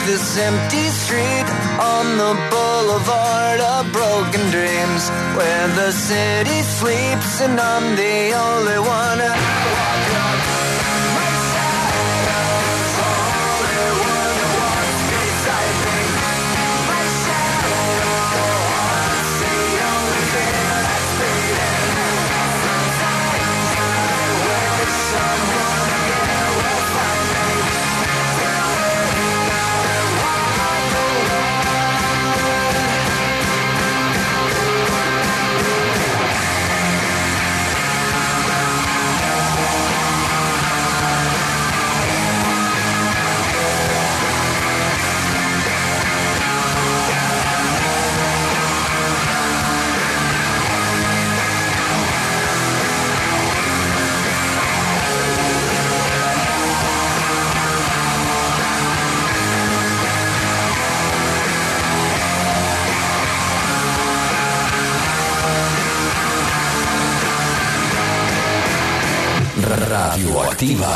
this empty street on the boulevard of broken dreams, where the city sleeps and I'm the only one who walks up. My shadow's the only one who walks beside me. My shadow, it's the only thing that's beating. Sometimes I wish someone again will find me. Radioactiva.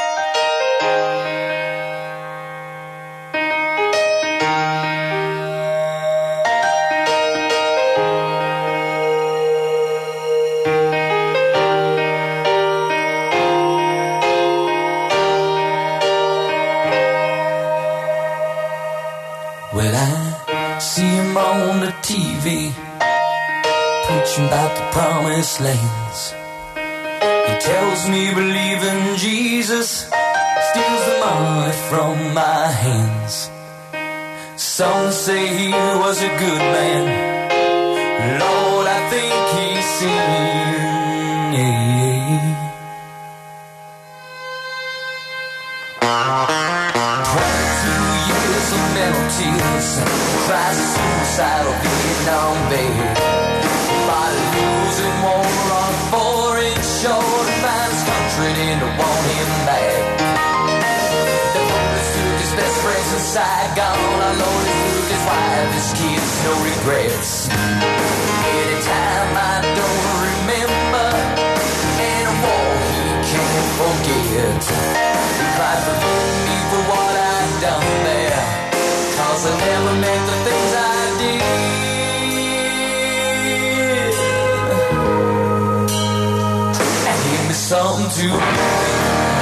Well, I see him on the TV, preaching about the promised lands. He tells me believe in Jesus steals the money from my hands. Some say he was a good man. Lord, I think he's sinned. Yeah. 22 years of mental tears, tried suicidal Vietnam bed. Body losing war on foreign shore, and finds country didn't want him back. The police took his best friends in Saigon. Our Lord took his wife, his kids, no regrets. Anytime I don't remember, and a war he can't forget. He cried, forgive me for what I've done there, 'cause I never meant the things I did. And give me something to believe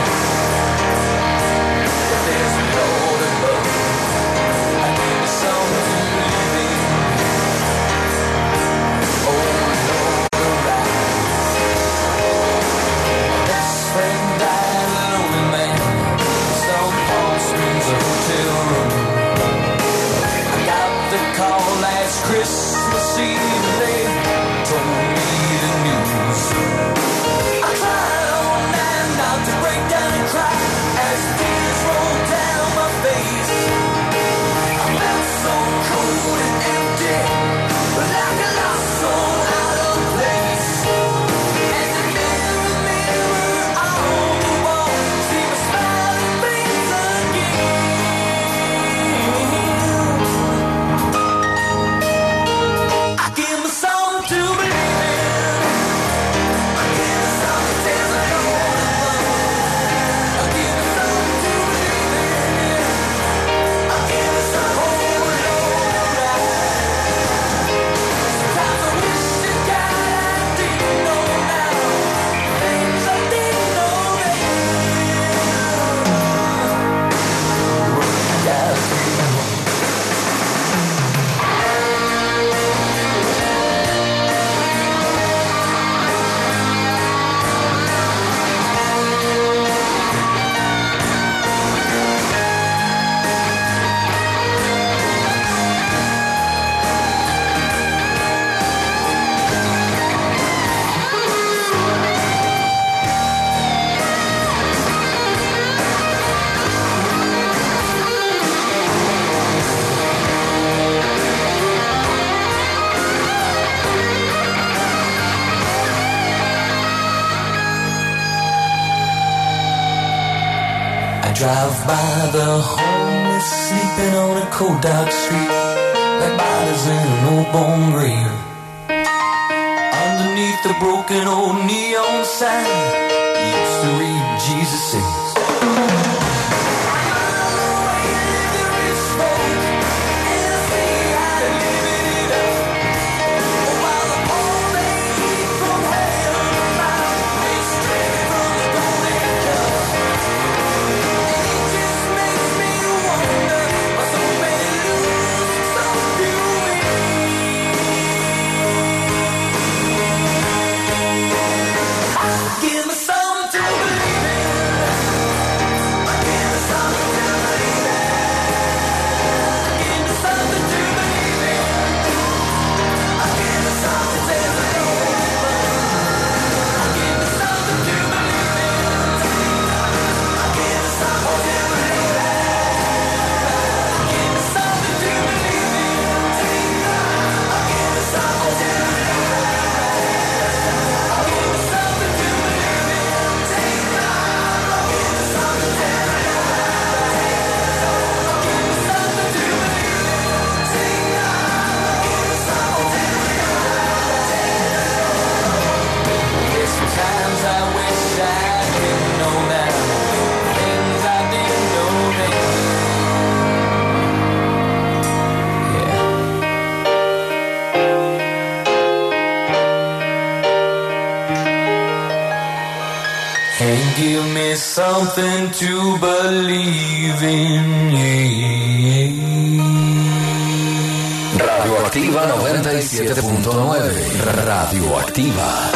that there's a Lord above. And give me something to believe in. Oh, Lord, around. Best friend died, a lonely man. Some Palm Springs, a hotel room. I got the call last Christmas Eve, and they told me the news. I tried all night not to break down and cry as tears rolled down my face. I felt so cold and empty, like a lost soul out of place. And the mirror on the wall, see my smiling face again. I give me something to believe in. I give me something to tell me no. I give me something to believe in. I give me something to believe in. Sometimes I wish to God I didn't know now, things I didn't know then. Yeah. I drive by the homeless sleeping on a cold dark street, like bodies in an old bone grave. Underneath the broken old neon sign, used to read Jesus saves. I'm on the way to the rich and give me something to believe in. Radioactiva 97.9. Radioactiva.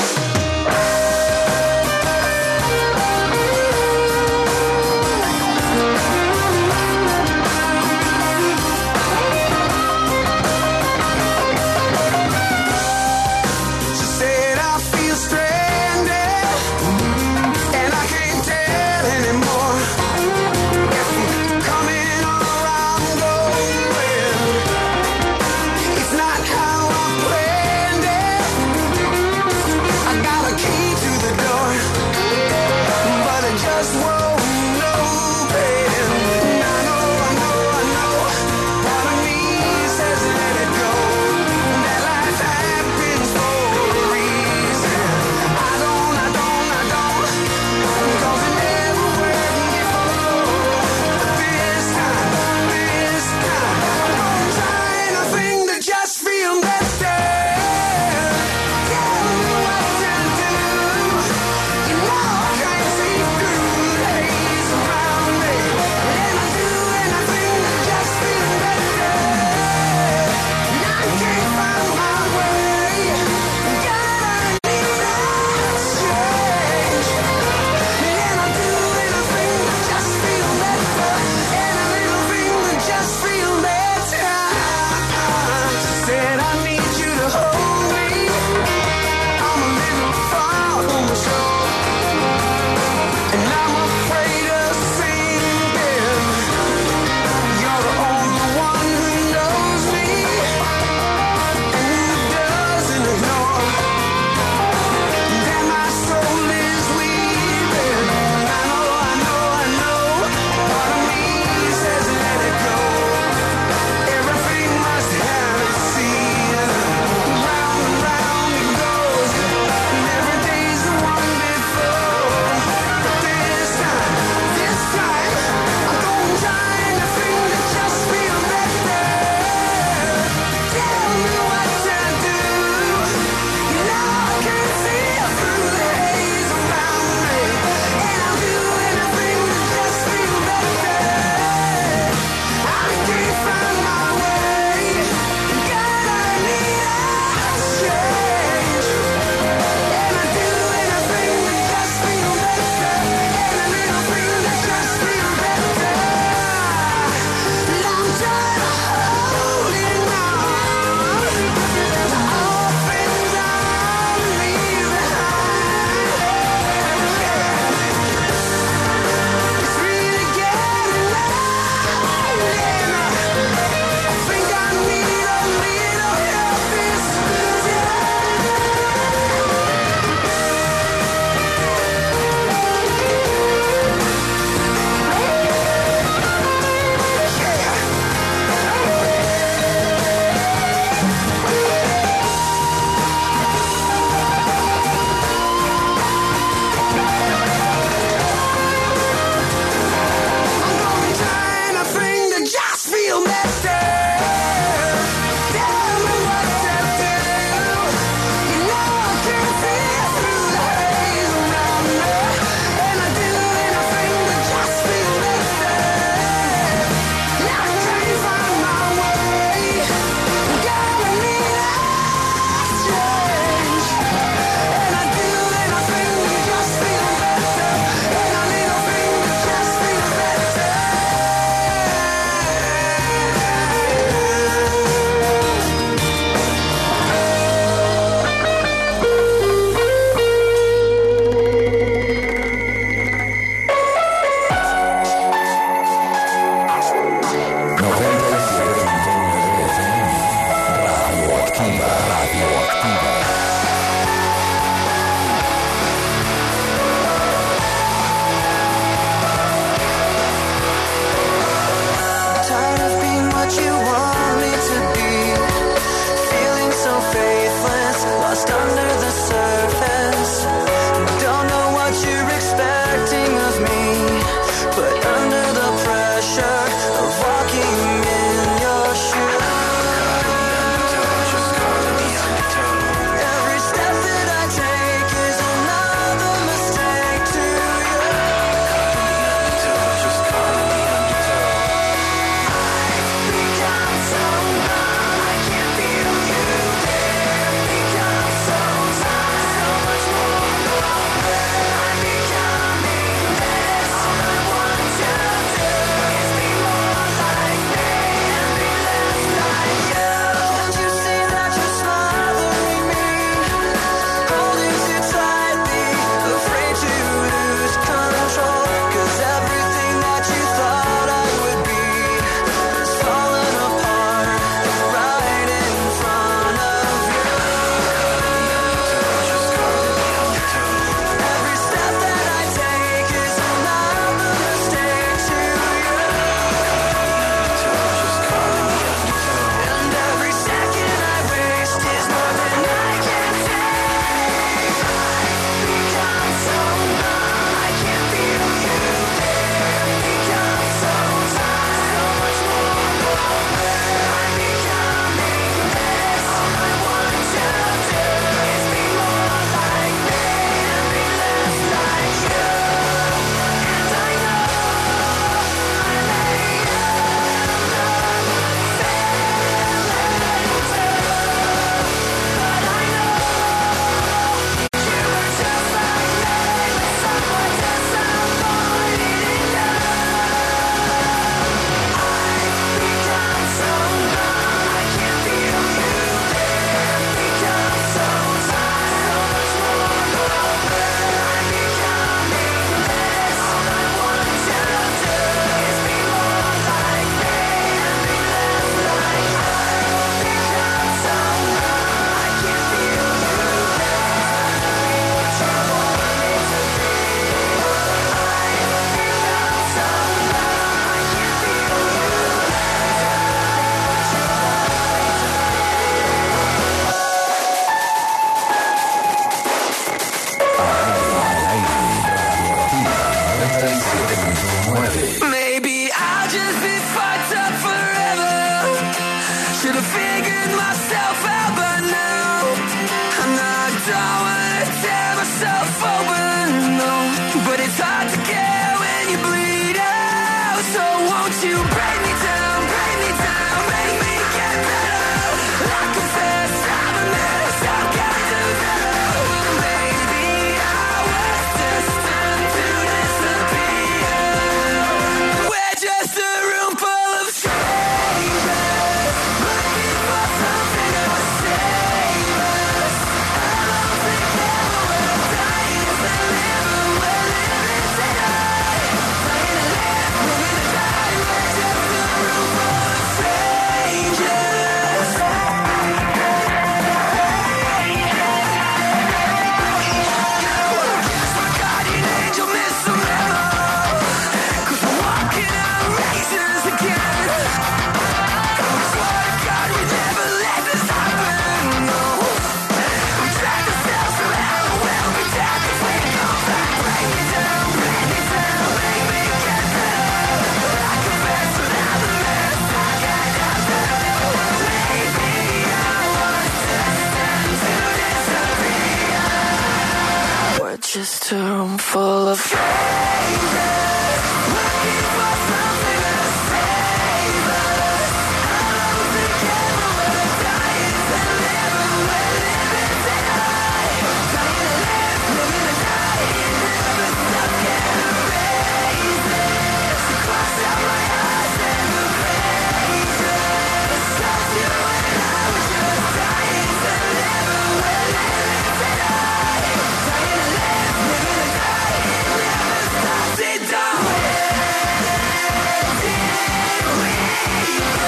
just a room full of strangers looking for something to save us. All together we're dying to live and we're living tonight. Dying to live, living to die. Never stop, can't erase this. Cross out my eyes and the pages. Saw you and I was just dying to live and we're living tonight. Dying to live, living to die. Never stop, sit down. Where did we go?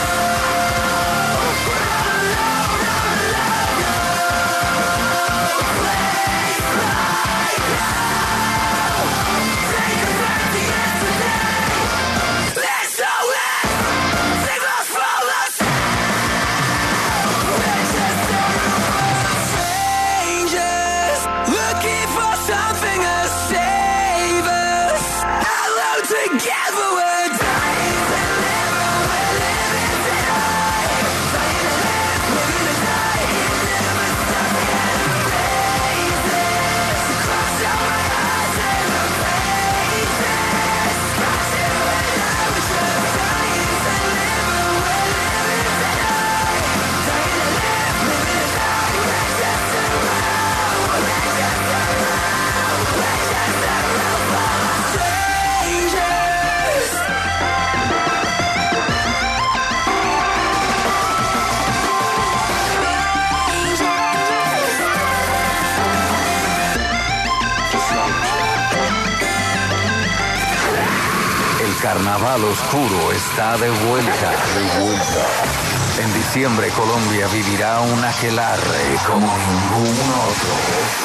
Carnaval oscuro está de vuelta. En diciembre Colombia vivirá un aquelarre como ningún otro.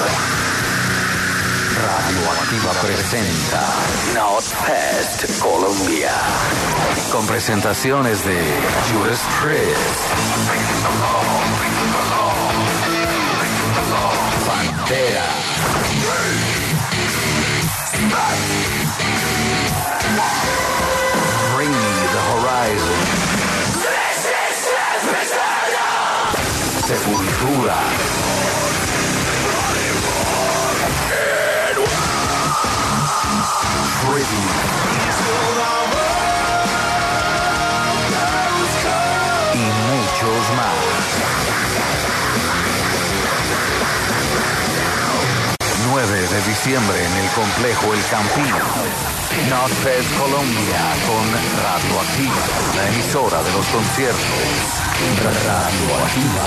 Radioactiva presenta Notfest Colombia, con presentaciones de Judas Priest, Pantera, Bring Me the Horizon, Sepultura, Tricky y muchos más. 9 de diciembre en el complejo El Campino. Notfest Colombia con Radioactiva, la emisora de los conciertos. Radioactiva.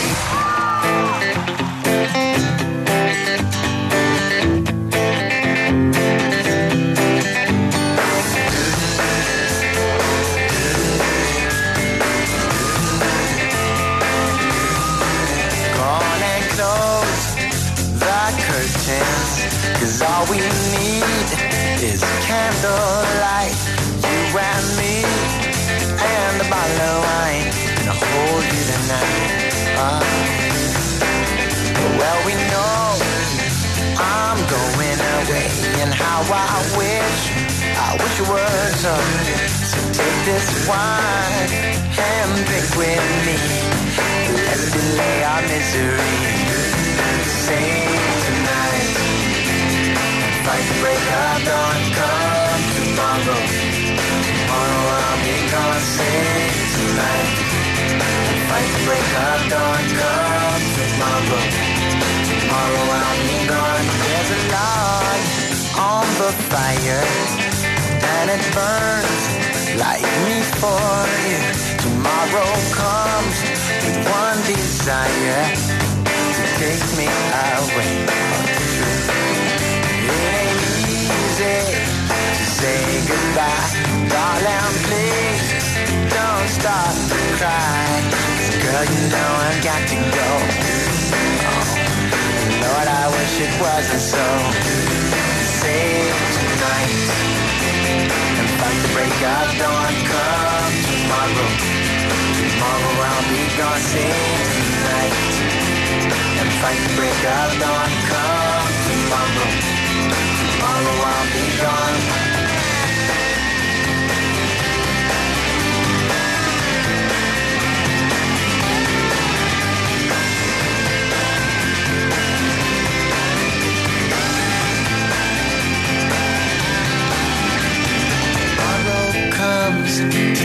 Cause all we need is candlelight, you and me, and a bottle of wine, and I'll hold you tonight. Well, we know I'm going away, and how I wish it was so take this wine and drink with me. Let's delay our misery. Sing tonight. Fight the break of dawn, come tomorrow. Tomorrow I'll be gone, sing tonight. Fight the break of dawn, come tomorrow. Tomorrow I'll be gone. There's a log on the fire, and it burns like me for you. Tomorrow comes with one desire, to take me away from the truth. It ain't easy to say goodbye, darling, please don't start to cry. 'Cause girl, you know I've got to go. Oh, Lord, I wish it wasn't so. Save tonight and fight the break of dawn. Come tomorrow. Tomorrow I'll be gone. Save tonight and fight the break of dawn. Come tomorrow. Tomorrow I'll be gone.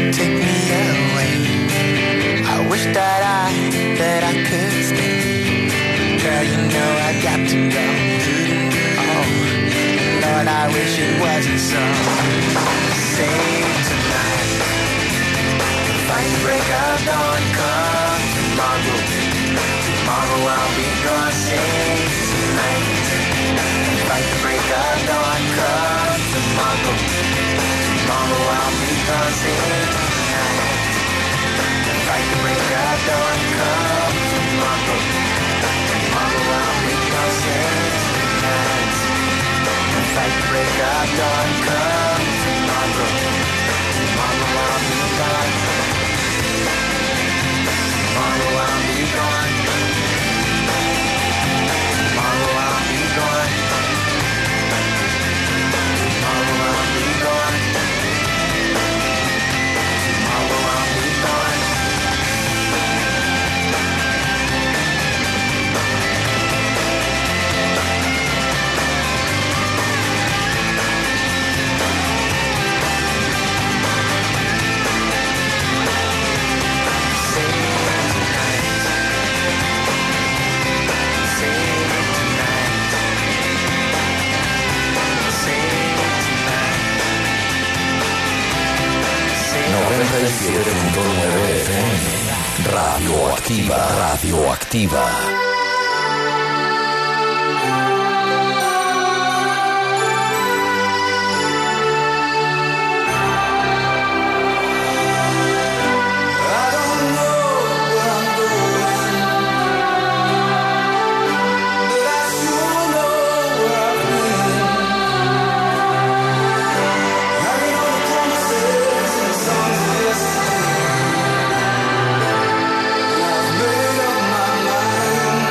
take me away. I wish that I could stay. Girl, you know I got to go. Oh, Lord, I wish it wasn't so. Save tonight. Fight the break of dawn, come tomorrow. Tomorrow I'll be gone. Save tonight. Fight the break of dawn, come tomorrow. Tomorrow I'll be gone. Save tonight. Fight the break of dawn, come tomorrow. Tomorrow I'll be gone. Save tonight. Fight the break of dawn, come tomorrow. Tomorrow I'll be gone. Tomorrow I'll be gone. Tomorrow I'll be gone. Tomorrow I'll be gone. Tomorrow I'll be gone. FM, Radioactiva, Radioactiva. Made up my mind.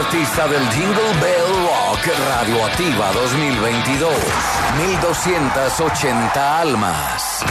artista del Jingle Bell Rock Radioactiva 2022. 1280 almas.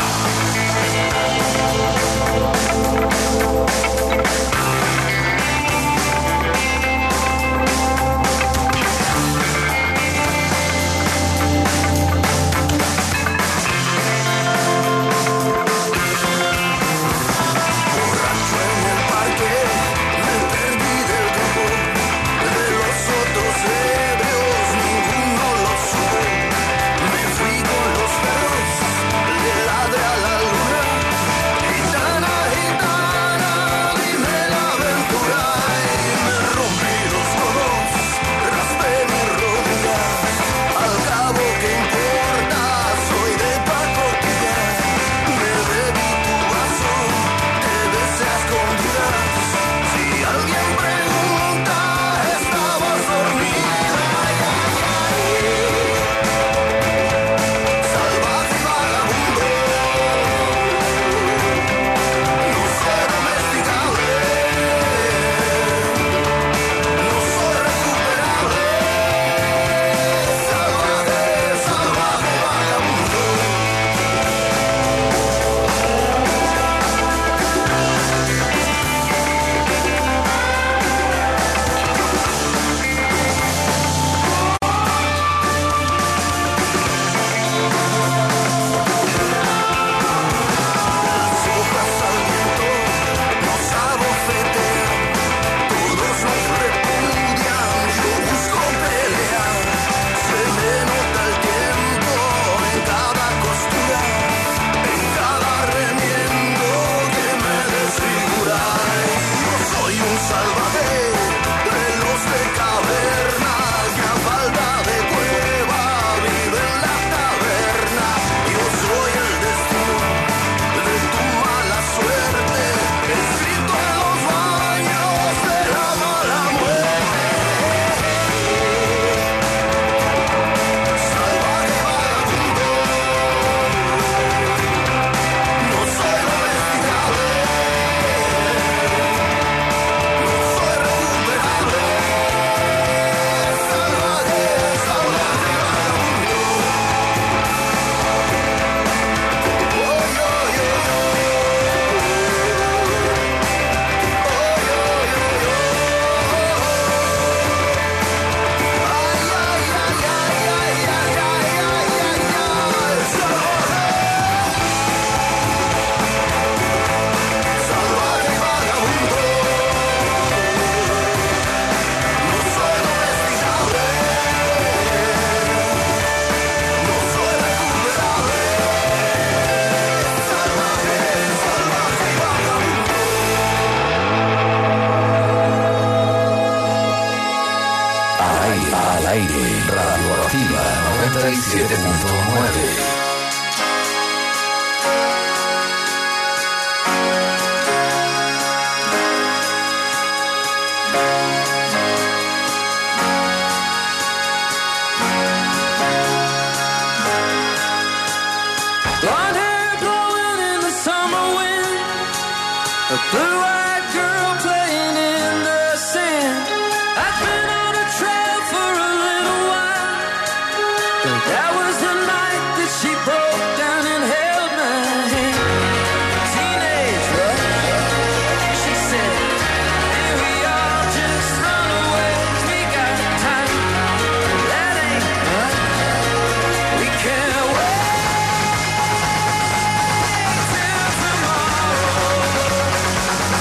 Al aire, Radioactiva 97.9. Blue-eyed girl playing in the sand. I've been on a trail for a little while. That was the night that she broke down and held my hand. Teenage rush, she said, and we all just run away. We got time, that ain't right. We can't wait till tomorrow.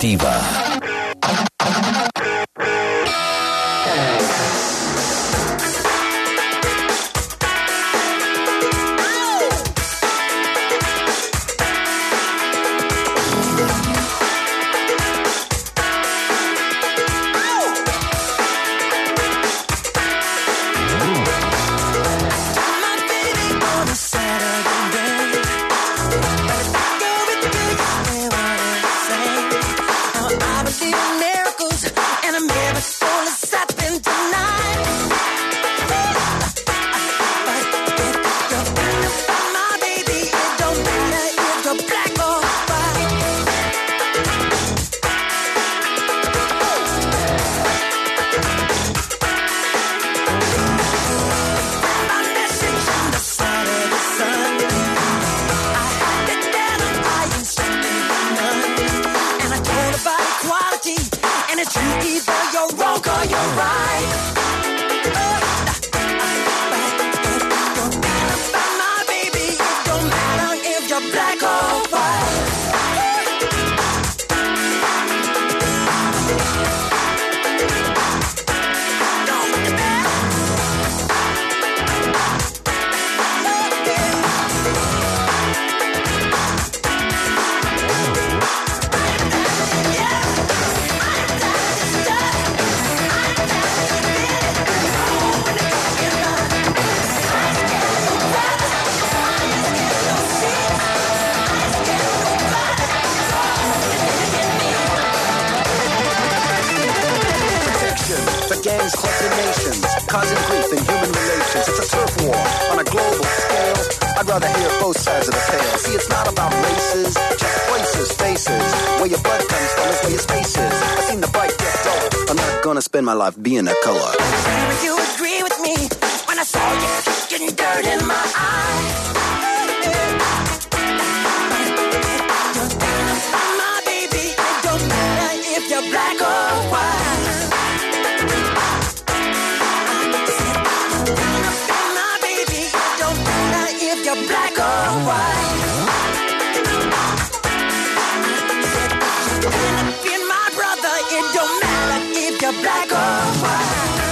Radioactiva. gangs, clubs, and nations, causing grief in human relations. It's a turf war on a global scale. I'd rather hear both sides of the tale. See, it's not about races, just places, faces. Where your blood comes from is where your space is. I've seen the bright get dull. I'm not gonna spend my life being a color. Would you agree with me when I saw you getting dirt in my eye? My baby, it don't matter if you're black or white. My baby, it don't matter if you're black or white. Being my brother, it don't matter if you're black or white.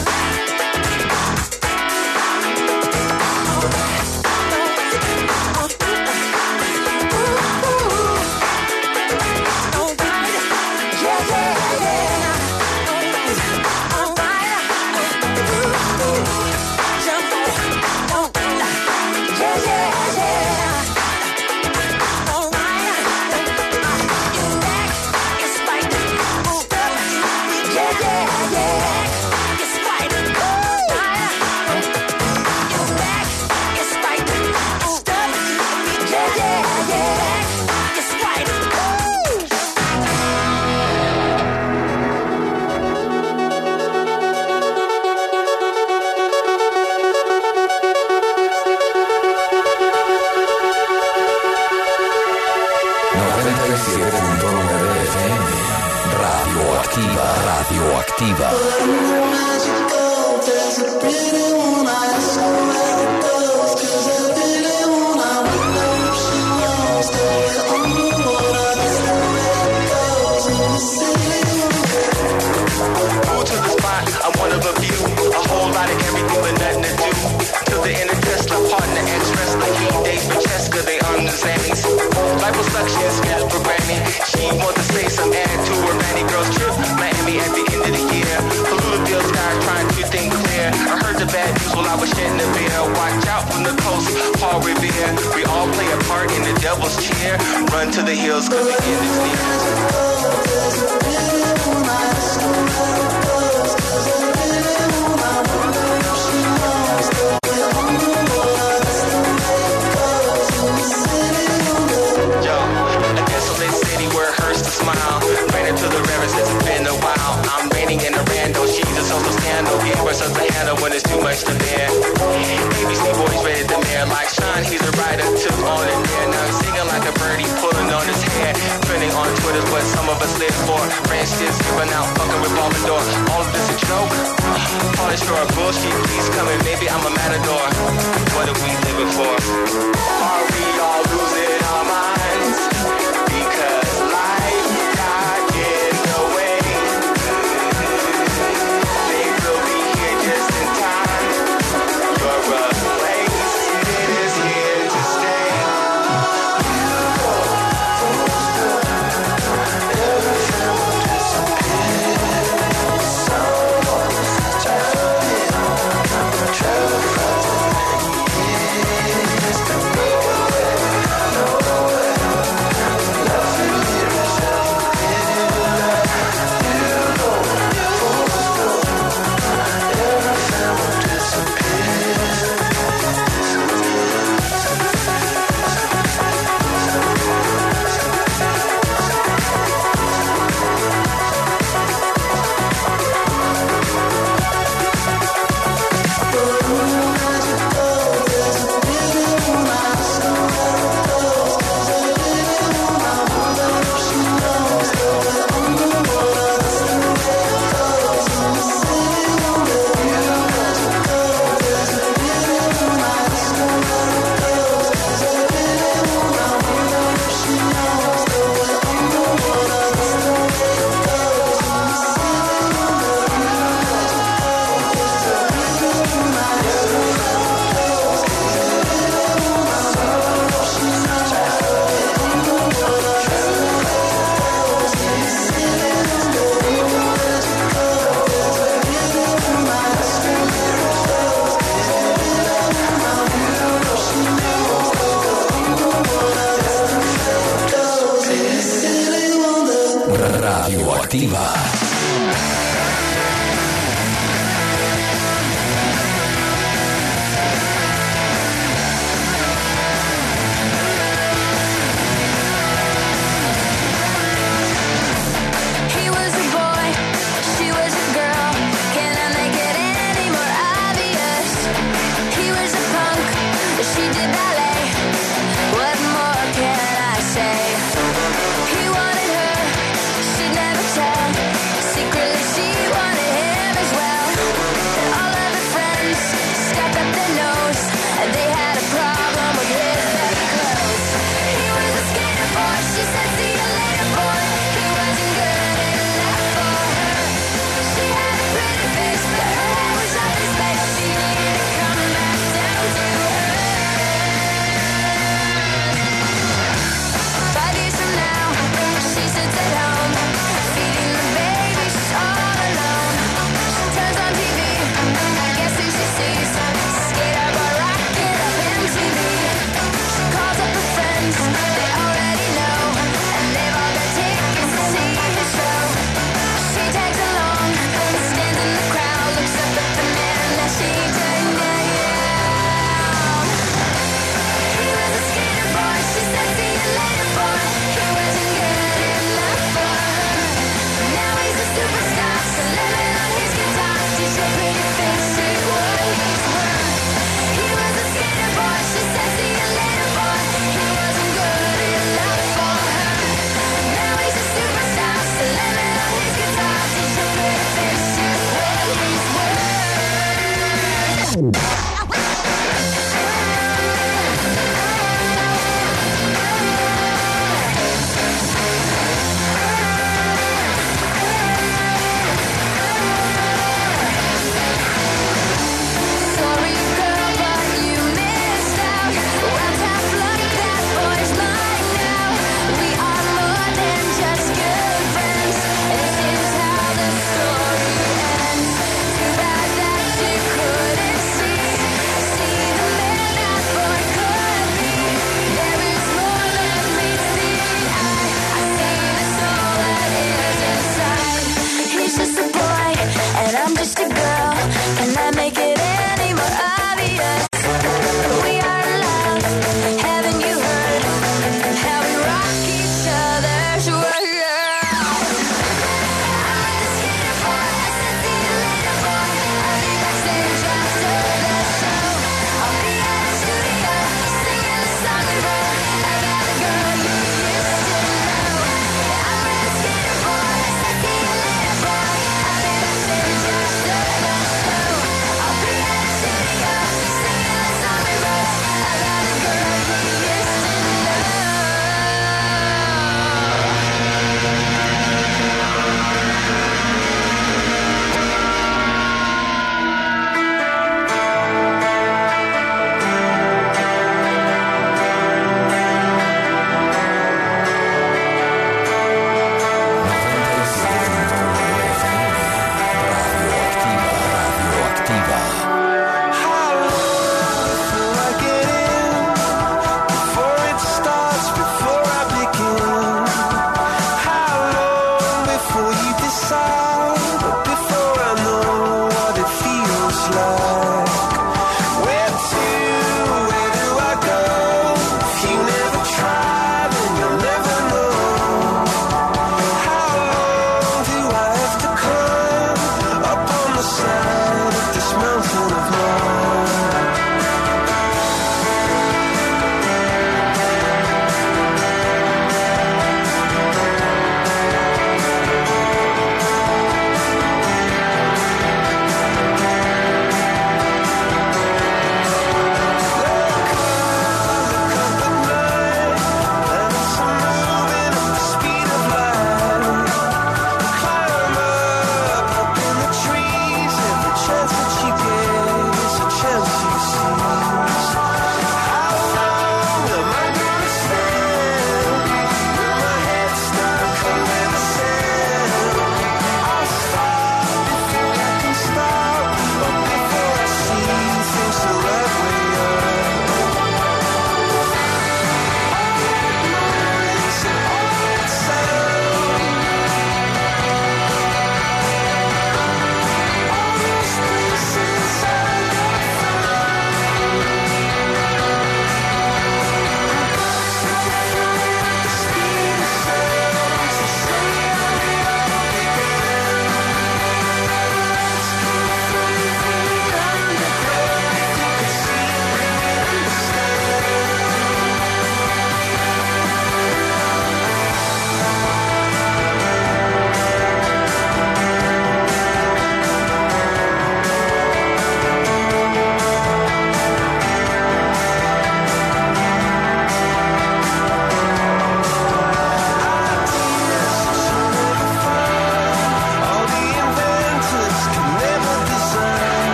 Radioactiva. I'm one of a few, a whole lot of everything but nothing to do. To the inner Tesla, partner, ex-wrestler, he dates Francesca, they understand me. Liposuction, skills programming. She wants to say some add to her Manny girl's trip. Miami at the end of the year. Polluted sky trying to think clear. I heard the bad news while I was shedding the beer. Watch out from the coast, Paul Revere. We all play a part in the devil's cheer. Run to the hills cause the end is near. Smile, ran into the river since it's been a while. I'm raining in a rando, she's a social scandal. Give her something to handle when it's too much to bear. ABC boys ready to mayor like Sean, he's a writer, took on it there. Now he's singing like a birdie, pulling on his hair. Trending on Twitter, but some of us live for. Ranch kids giving out, fucking revolving door. All of this a joke, polish for a bullshit, please come in, maybe I'm a matador. What are we living for? Are we all losing our minds? Because life got in Radioactiva. See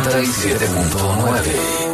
97.9.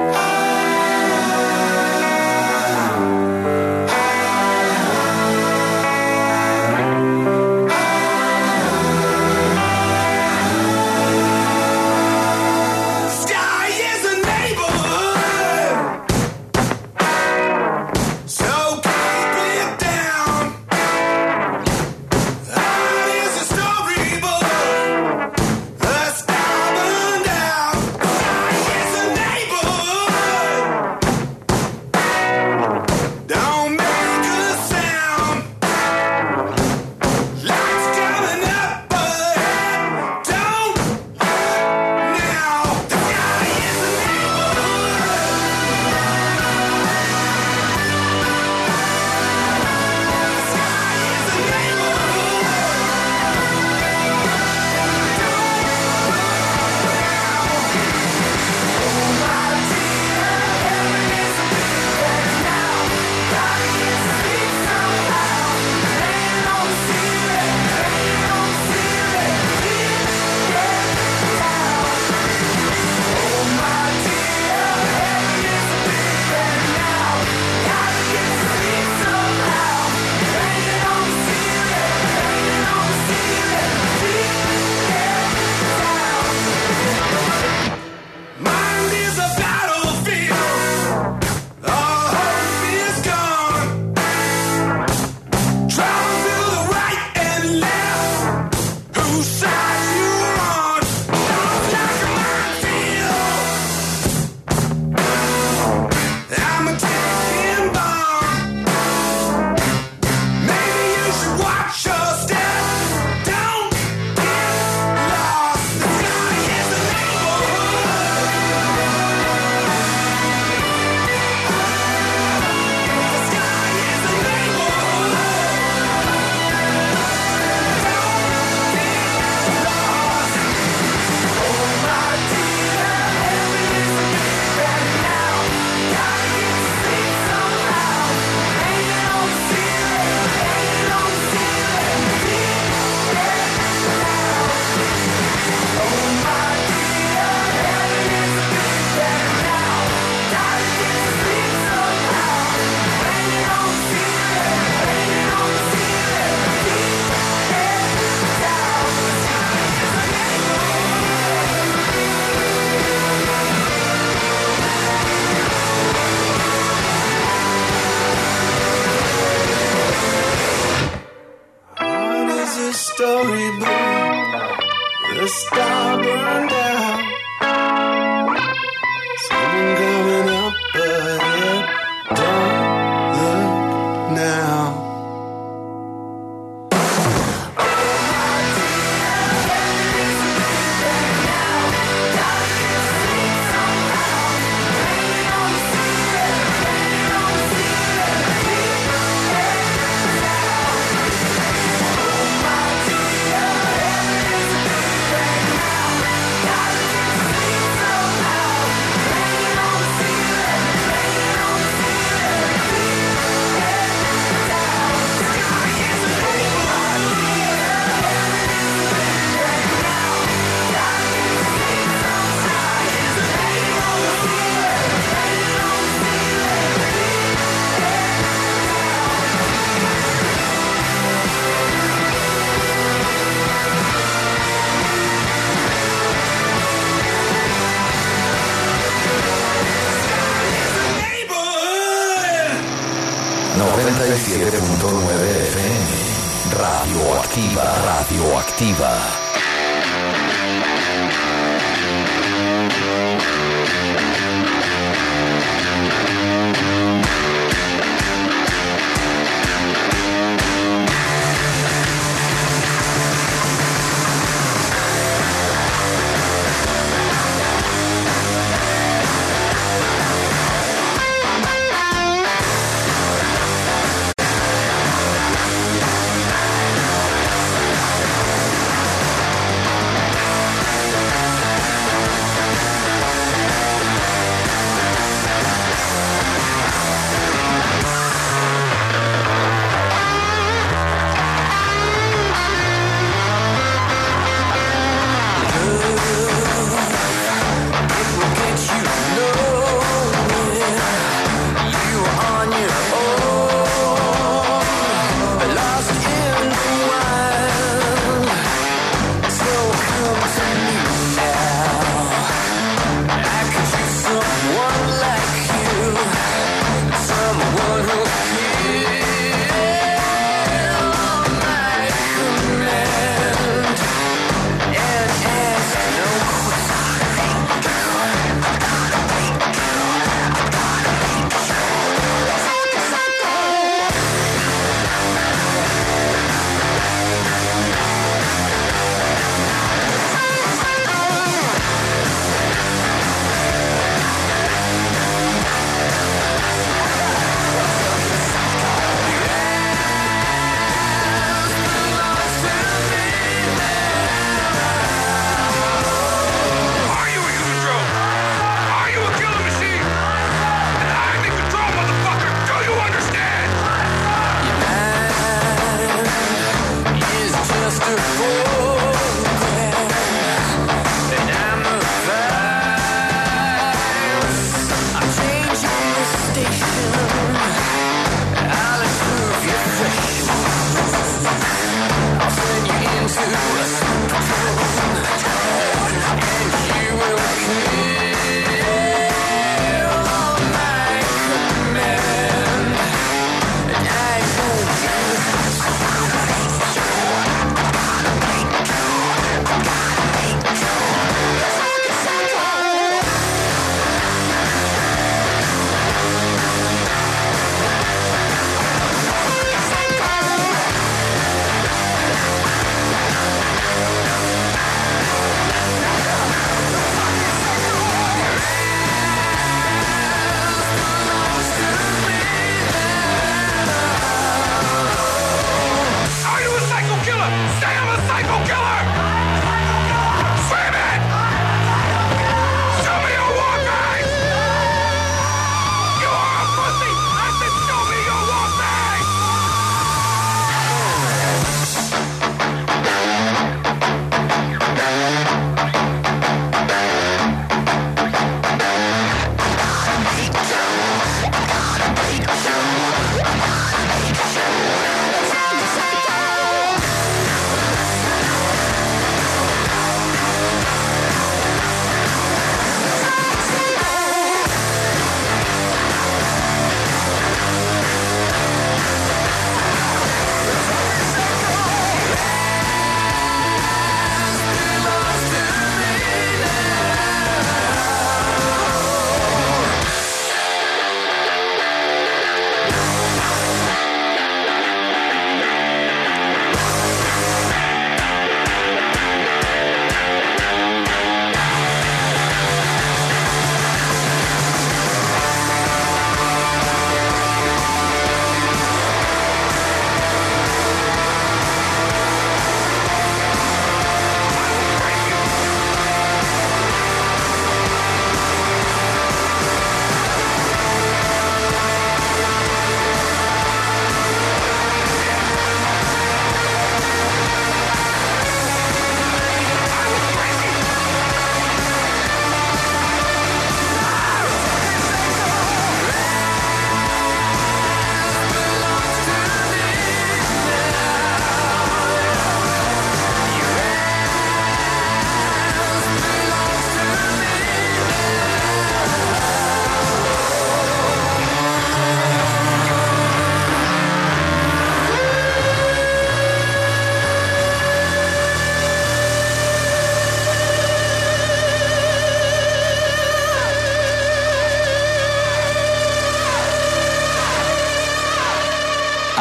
Radioactiva.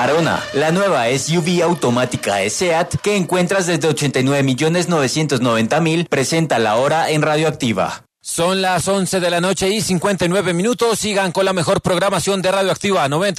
Arona, la nueva SUV automática de SEAT que encuentras desde 89.990.000, presenta la hora en Radioactiva. Son las 11 de la noche y 59 minutos. Sigan con la mejor programación de Radioactiva 90.